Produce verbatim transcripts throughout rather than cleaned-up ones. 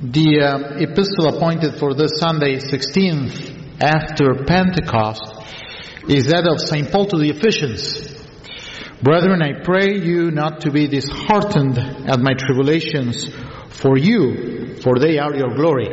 The um, epistle appointed for this Sunday, sixteenth after Pentecost, is that of Saint Paul to the Ephesians. Brethren, I pray you not to be disheartened at my tribulations for you, for they are your glory.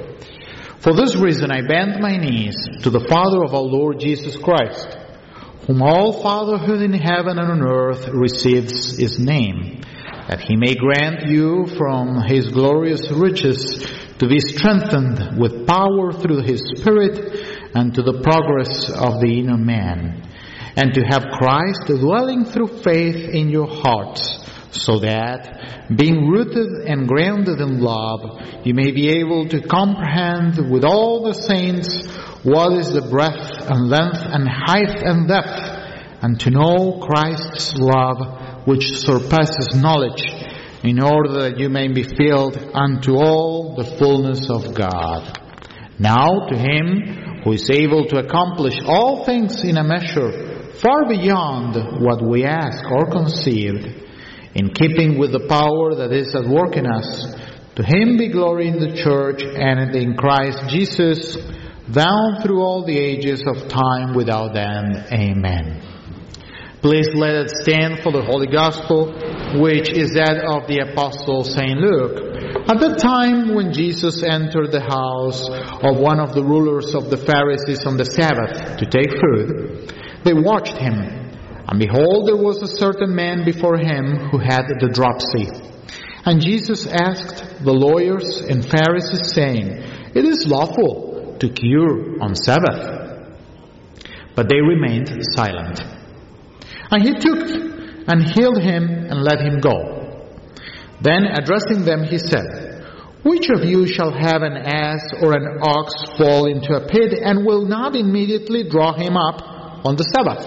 For this reason I bend my knees to the Father of our Lord Jesus Christ, whom all fatherhood in heaven and on earth receives his name, that he may grant you from his glorious riches to be strengthened with power through his Spirit and to the progress of the inner man, and to have Christ dwelling through faith in your hearts, so that, being rooted and grounded in love, you may be able to comprehend with all the saints what is the breadth and length and height and depth, and to know Christ's love, which surpasses knowledge, in order that you may be filled unto all the fullness of God. Now to him who is able to accomplish all things in a measure far beyond what we ask or conceive, in keeping with the power that is at work in us, to him be glory in the church and in Christ Jesus, down through all the ages of time without end. Amen. Please let us stand for the Holy Gospel, which is that of the Apostle Saint Luke. At the time when Jesus entered the house of one of the rulers of the Pharisees on the Sabbath to take food, they watched him. And behold, there was a certain man before him who had the dropsy. And Jesus asked the lawyers and Pharisees, saying, "It is lawful to cure on Sabbath?" But they remained silent. And he took and healed him and let him go. Then addressing them he said, "Which of you shall have an ass or an ox fall into a pit and will not immediately draw him up on the Sabbath?"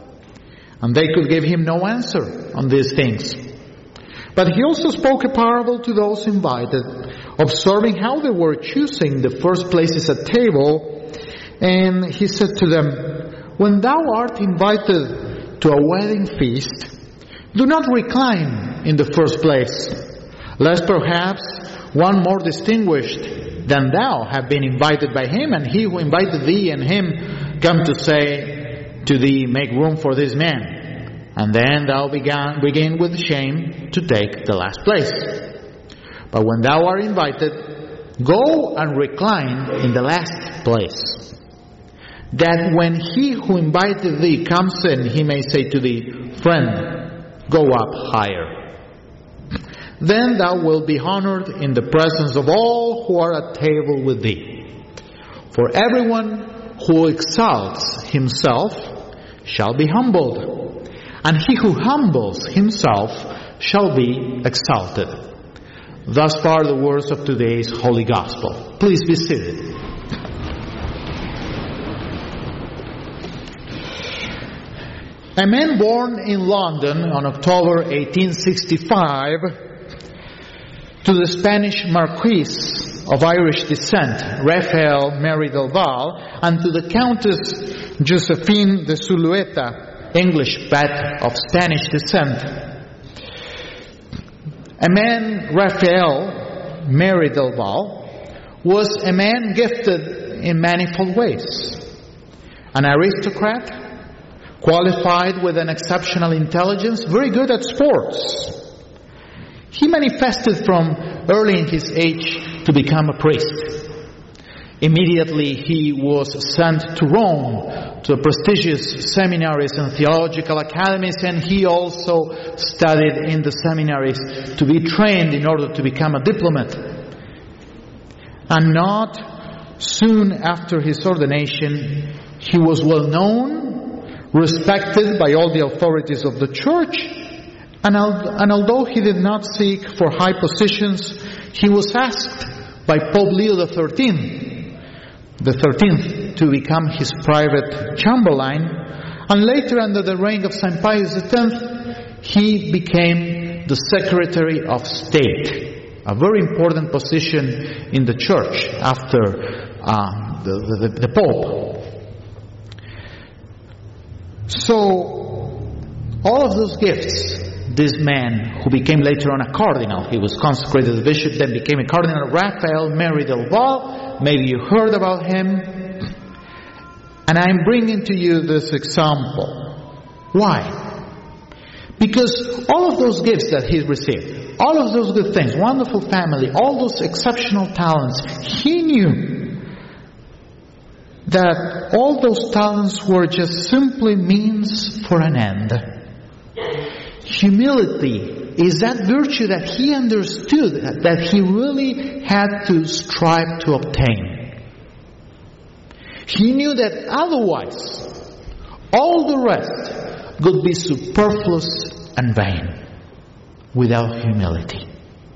And they could give him no answer on these things. But he also spoke a parable to those invited, observing how they were choosing the first places at table. And he said to them, "When thou art invited to a wedding feast, do not recline in the first place, lest perhaps one more distinguished than thou have been invited by him, and he who invited thee and him come to say to thee, make room for this man, and then thou began, begin with shame to take the last place. But when thou art invited, go and recline in the last place, that when he who invited thee comes in, he may say to thee, Friend, go up higher. Then thou wilt be honored in the presence of all who are at table with thee. For everyone who exalts himself shall be humbled, and he who humbles himself shall be exalted." Thus far the words of today's Holy Gospel. Please be seated. A man born in London on October eighteen sixty-five to the Spanish Marquis of Irish descent, Raphael Mary del Val, and to the Countess Josephine de Zulueta, English but of Spanish descent. A man, Raphael Mary del Val, was a man gifted in manifold ways. An aristocrat, qualified with an exceptional intelligence, very good at sports. He manifested from early in his age to become a priest. Immediately he was sent to Rome, to prestigious seminaries and theological academies, and he also studied in the seminaries to be trained in order to become a diplomat. And not soon after his ordination, he was well known, respected by all the authorities of the church, and, al- and although he did not seek for high positions, he was asked by Pope Leo the thirteenth, the thirteenth, to become his private chamberlain, and later under the reign of Saint Pius the tenth, he became the Secretary of State, a very important position in the church after uh, the, the, the Pope. So, all of those gifts this man who became later on a cardinal. He was consecrated as bishop, then became a cardinal, Raphael Mary del Val. Maybe you heard about him. And I'm bringing to you this example. Why? Because all of those gifts that he received, all of those good things, wonderful family, all those exceptional talents, he knew that all those talents were just simply means for an end. Humility is that virtue that he understood, that he really had to strive to obtain. He knew that otherwise, all the rest would be superfluous and vain without humility.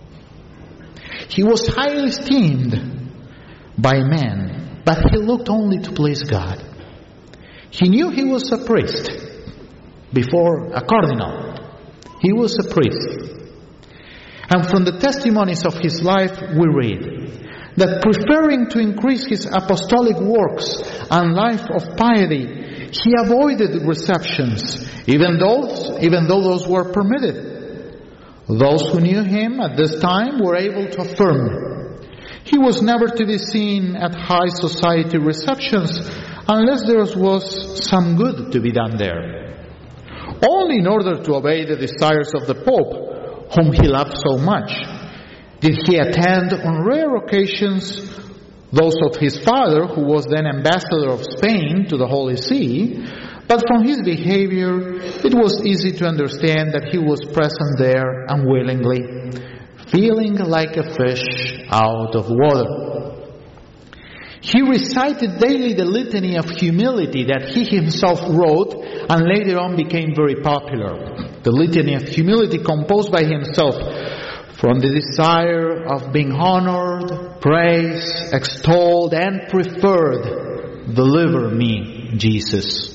He was highly esteemed by men, but he looked only to please God. He knew he was a priest before a cardinal. He was a priest. And from the testimonies of his life we read that preferring to increase his apostolic works and life of piety, he avoided receptions, even those, even though those were permitted. Those who knew him at this time were able to affirm he was never to be seen at high society receptions unless there was some good to be done there. Only in order to obey the desires of the Pope, whom he loved so much, did he attend on rare occasions those of his father, who was then ambassador of Spain to the Holy See. But from his behavior, it was easy to understand that he was present there unwillingly, feeling like a fish out of water. He recited daily the litany of humility that he himself wrote and later on became very popular. The litany of humility composed by himself from the desire of being honored, praised, extolled, and preferred. Deliver me, Jesus.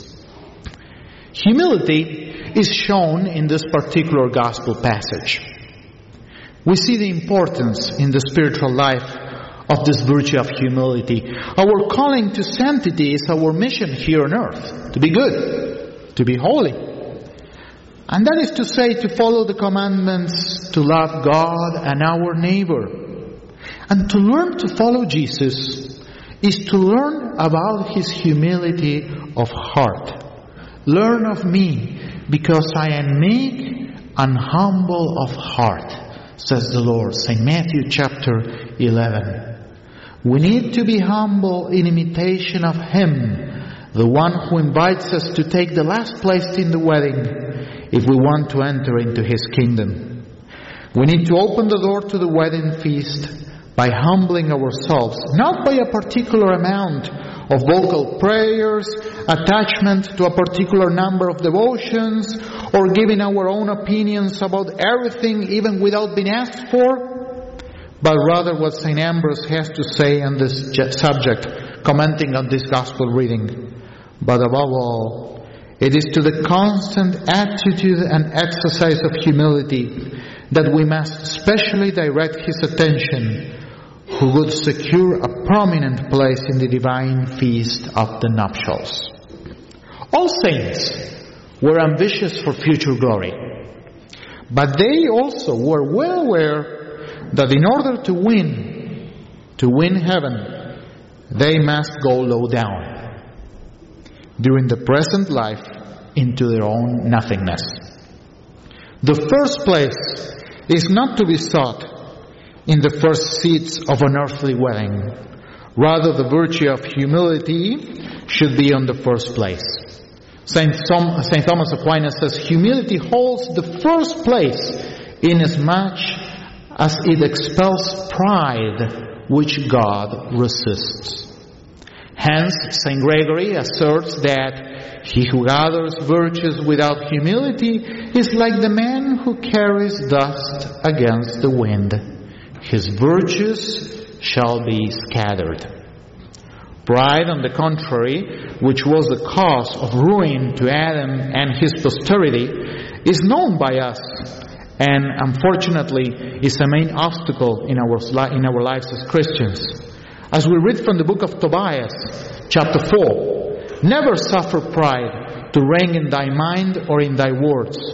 Humility is shown in this particular gospel passage. We see the importance in the spiritual life of this virtue of humility. Our calling to sanctity is our mission here on earth, to be good, to be holy. And that is to say, to follow the commandments, to love God and our neighbor. And to learn to follow Jesus is to learn about his humility of heart. Learn of me, because I am meek and humble of heart, says the Lord. Saint Matthew chapter eleven. We need to be humble in imitation of him, the one who invites us to take the last place in the wedding if we want to enter into his kingdom. We need to open the door to the wedding feast by humbling ourselves, not by a particular amount of vocal prayers, attachment to a particular number of devotions, or giving our own opinions about everything even without being asked for, but rather what Saint Ambrose has to say on this subject, commenting on this gospel reading. But above all, it is to the constant attitude and exercise of humility that we must specially direct his attention, who would secure a prominent place in the divine feast of the nuptials. All saints were ambitious for future glory, but they also were well aware that in order to win, to win heaven, they must go low down during the present life into their own nothingness. The first place is not to be sought in the first seats of an earthly wedding. Rather, the virtue of humility should be on the first place. Saint Thomas Aquinas says, humility holds the first place inasmuch as it expels pride, which God resists. Hence, Saint Gregory asserts that he who gathers virtues without humility is like the man who carries dust against the wind. His virtues shall be scattered. Pride, on the contrary, which was the cause of ruin to Adam and his posterity, is known by us, and unfortunately is a main obstacle in our, in our lives as Christians. As we read from the book of Tobias, chapter four, never suffer pride to reign in thy mind or in thy words,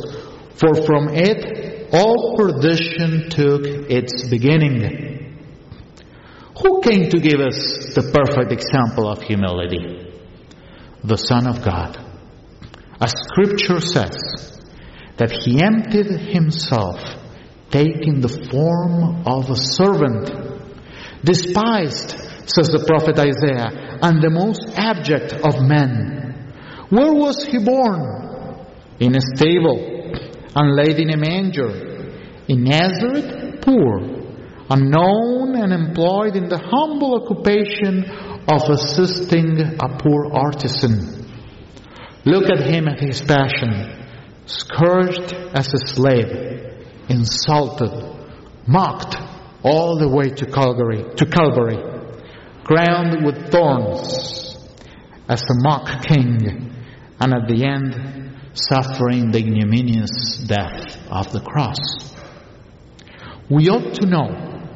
For from it all perdition took its beginning. Who came to give us the perfect example of humility? The Son of God. As Scripture says, that He emptied Himself, taking the form of a servant, despised, says the prophet Isaiah, and the most abject of men. Where was He born? In a stable, and laid in a manger. In Nazareth, poor, unknown and employed in the humble occupation of assisting a poor artisan. Look at Him at His passion, scourged as a slave, insulted, mocked all the way to Calvary, to Calvary, crowned with thorns as a mock king, and at the end suffering the ignominious death of the cross. We ought to know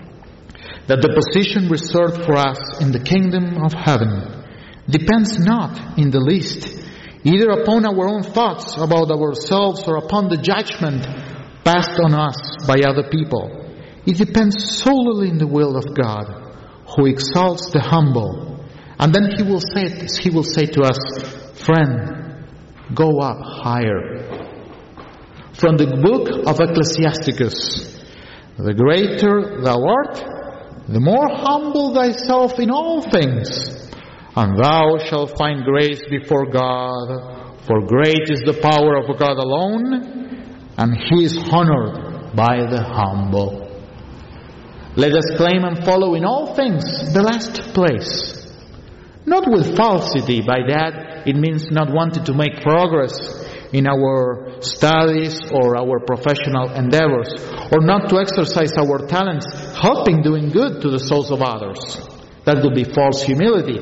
that the position reserved for us in the kingdom of heaven depends not in the least either upon our own thoughts about ourselves or upon the judgment passed on us by other people. It depends solely in the will of God, who exalts the humble. And then He will say, He will say to us, friend, go up higher. From the book of Ecclesiasticus, the greater thou art, the more humble thyself in all things, and thou shalt find grace before God, for great is the power of God alone, and He is honored by the humble. Let us claim and follow in all things the last place. Not with falsity, by that it means not wanting to make progress in our studies or our professional endeavors, or not to exercise our talents, helping doing good to the souls of others. That would be false humility.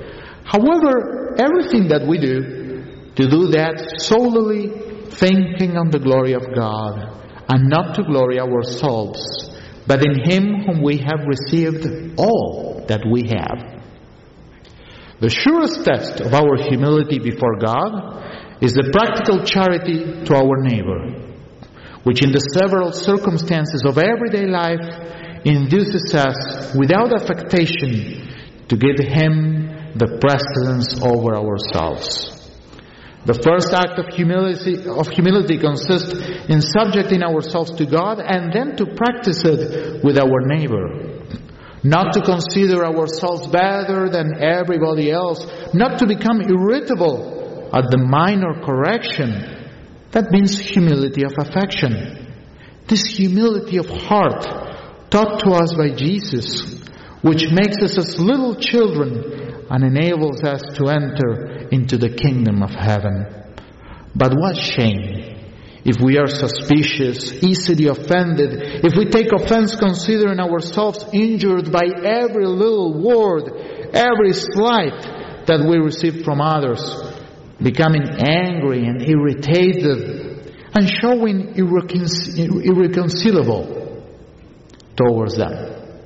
However, everything that we do, to do that solely thinking on the glory of God, and not to glory ourselves, but in Him whom we have received all that we have. The surest test of our humility before God is the practical charity to our neighbor, which in the several circumstances of everyday life induces us without affectation to give Him the precedence over ourselves. The first act of humility, of humility consists in subjecting ourselves to God and then to practice it with our neighbor. Not to consider ourselves better than everybody else, not to become irritable at the minor correction. That means humility of affection. This humility of heart taught to us by Jesus, which makes us as little children and enables us to enter into the kingdom of heaven. But what shame if we are suspicious, easily offended, if we take offense considering ourselves injured by every little word, every slight that we receive from others, becoming angry and irritated and showing irrecon- irreconcilable towards them.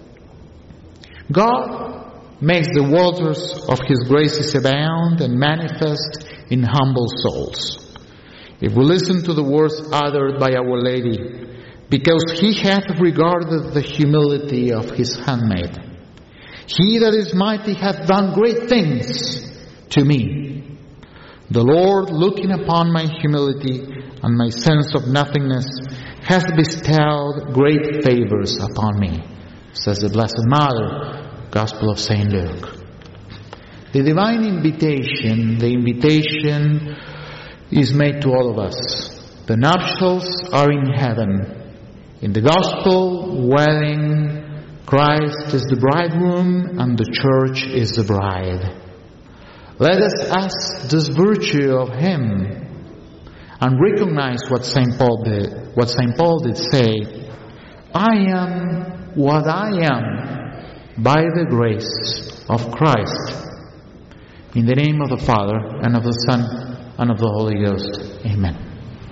God makes the waters of His graces abound and manifest in humble souls. If we listen to the words uttered by Our Lady, because He hath regarded the humility of His handmaid, He that is mighty hath done great things to me. The Lord, looking upon my humility and my sense of nothingness, hath bestowed great favors upon me, says the Blessed Mother, Gospel of Saint Luke. The divine invitation, the invitation is made to all of us. The nuptials are in heaven. In the Gospel wedding, Christ is the bridegroom and the church is the bride. Let us ask this virtue of Him and recognize what Saint Paul did, what Saint Paul did say, I am what I am by the grace of Christ. In the name of the Father, and of the Son, and of the Holy Ghost. Amen.